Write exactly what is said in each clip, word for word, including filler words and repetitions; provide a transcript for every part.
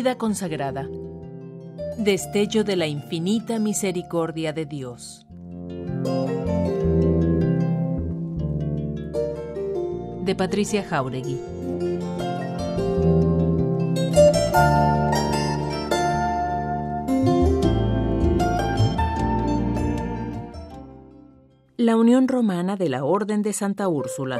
Vida consagrada. Destello de la infinita misericordia de Dios. De Patricia Jáuregui. La Unión Romana de la Orden de Santa Úrsula.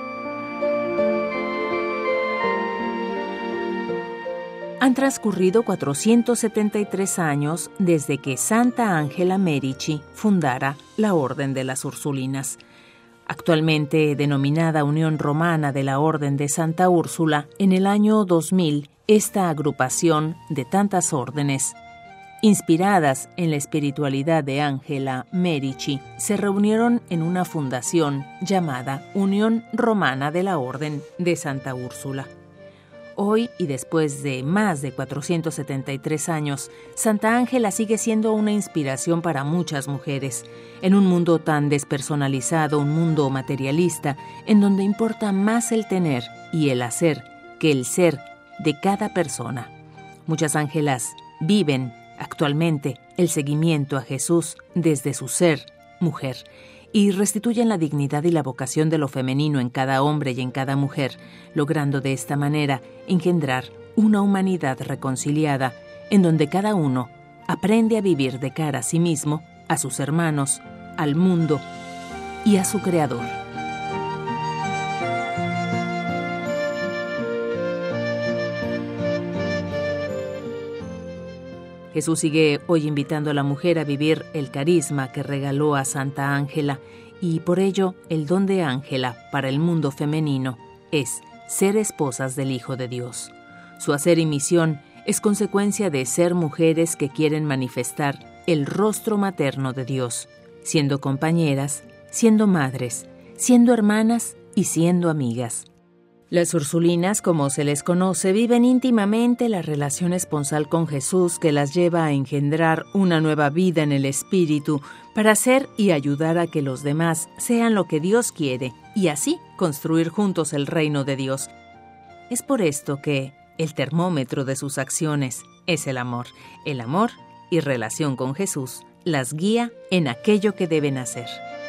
Han transcurrido cuatrocientos setenta y tres años desde que Santa Ángela Merici fundara la Orden de las Ursulinas. Actualmente denominada Unión Romana de la Orden de Santa Úrsula, en el año dos mil, esta agrupación de tantas órdenes, inspiradas en la espiritualidad de Ángela Merici, se reunieron en una fundación llamada Unión Romana de la Orden de Santa Úrsula. Hoy, y después de más de cuatrocientos setenta y tres años, Santa Ángela sigue siendo una inspiración para muchas mujeres. En un mundo tan despersonalizado, un mundo materialista, en donde importa más el tener y el hacer que el ser de cada persona. Muchas ángelas viven actualmente el seguimiento a Jesús desde su ser, mujer, y restituyen la dignidad y la vocación de lo femenino en cada hombre y en cada mujer, logrando de esta manera engendrar una humanidad reconciliada, en donde cada uno aprende a vivir de cara a sí mismo, a sus hermanos, al mundo y a su Creador. Jesús sigue hoy invitando a la mujer a vivir el carisma que regaló a Santa Ángela, y por ello el don de Ángela para el mundo femenino es ser esposas del Hijo de Dios. Su hacer y misión es consecuencia de ser mujeres que quieren manifestar el rostro materno de Dios, siendo compañeras, siendo madres, siendo hermanas y siendo amigas. Las Ursulinas, como se les conoce, viven íntimamente la relación esponsal con Jesús que las lleva a engendrar una nueva vida en el Espíritu para hacer y ayudar a que los demás sean lo que Dios quiere y así construir juntos el reino de Dios. Es por esto que el termómetro de sus acciones es el amor. El amor y relación con Jesús las guía en aquello que deben hacer.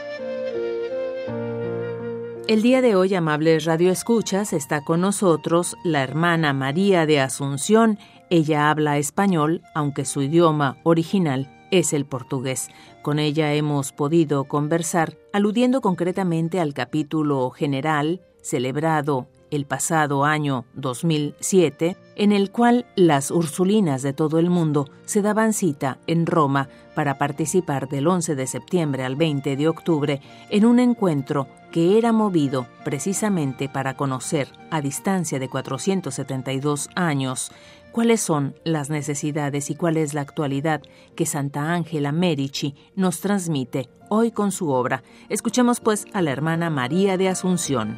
El día de hoy, amables radioescuchas, está con nosotros la hermana María de Asunción. Ella habla español, aunque su idioma original es el portugués. Con ella hemos podido conversar, aludiendo concretamente al capítulo general celebrado el pasado año dos mil siete, en el cual las Ursulinas de todo el mundo se daban cita en Roma para participar del once de septiembre al veinte de octubre en un encuentro que era movido precisamente para conocer, a distancia de cuatrocientos setenta y dos años, cuáles son las necesidades y cuál es la actualidad que Santa Ángela Merici nos transmite hoy con su obra. Escuchemos pues a la hermana María de Asunción.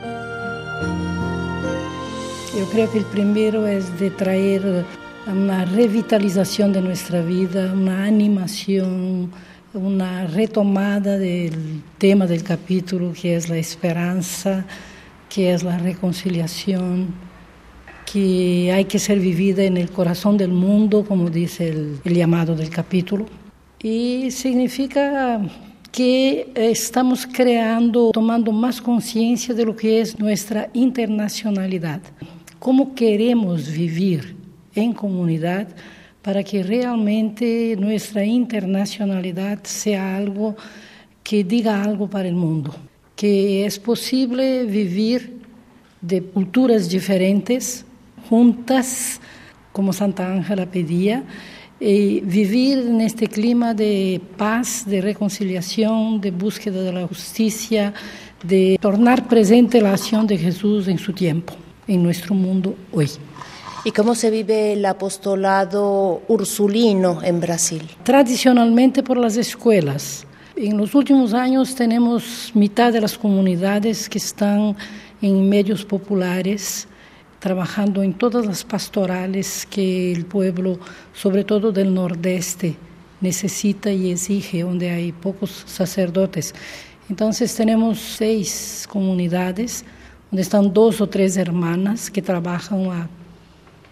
Yo creo que el primero es de traer una revitalización de nuestra vida, una animación, una retomada del tema del capítulo, que es la esperanza, que es la reconciliación, que hay que ser vivida en el corazón del mundo, como dice el, el llamado del capítulo. Y significa que estamos creando, tomando más conciencia de lo que es nuestra internacionalidad. Cómo queremos vivir en comunidad para que realmente nuestra internacionalidad sea algo que diga algo para el mundo, que es posible vivir de culturas diferentes, juntas, como Santa Ángela pedía, y vivir en este clima de paz, de reconciliación, de búsqueda de la justicia, de tornar presente la acción de Jesús en su tiempo, en nuestro mundo hoy. ¿Y cómo se vive el apostolado ursulino en Brasil? Tradicionalmente por las escuelas. En los últimos años tenemos mitad de las comunidades que están en medios populares, trabajando en todas las pastorales que el pueblo, sobre todo del nordeste, necesita y exige, donde hay pocos sacerdotes. Entonces tenemos seis comunidades, donde están dos o tres hermanas que trabajan a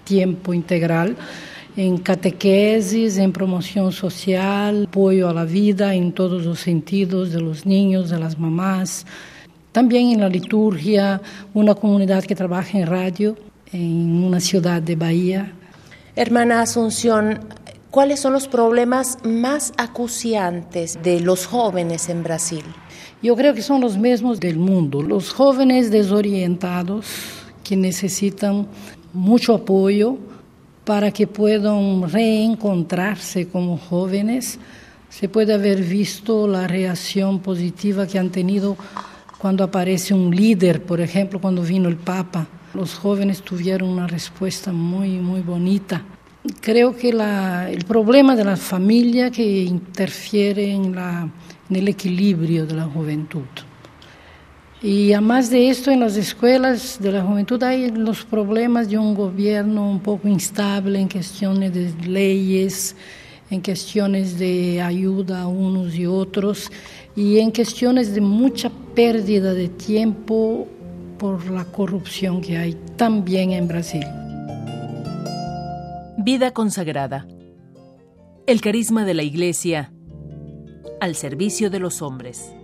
tiempo integral, en catequesis, en promoción social, apoyo a la vida en todos los sentidos de los niños, de las mamás. También en la liturgia, una comunidad que trabaja en radio en una ciudad de Bahía. Hermana Asunción, ¿cuáles son los problemas más acuciantes de los jóvenes en Brasil? Yo creo que son los mismos del mundo. Los jóvenes desorientados que necesitan mucho apoyo para que puedan reencontrarse como jóvenes. Se puede haber visto la reacción positiva que han tenido cuando aparece un líder, por ejemplo, cuando vino el Papa. Los jóvenes tuvieron una respuesta muy, muy bonita. Creo que la, el problema de la familia que interfiere en, la, en el equilibrio de la juventud. Y además de esto, en las escuelas de la juventud hay los problemas de un gobierno un poco instable en cuestiones de leyes, en cuestiones de ayuda a unos y otros, y en cuestiones de mucha pérdida de tiempo por la corrupción que hay también en Brasil. Vida consagrada. El carisma de la Iglesia al servicio de los hombres.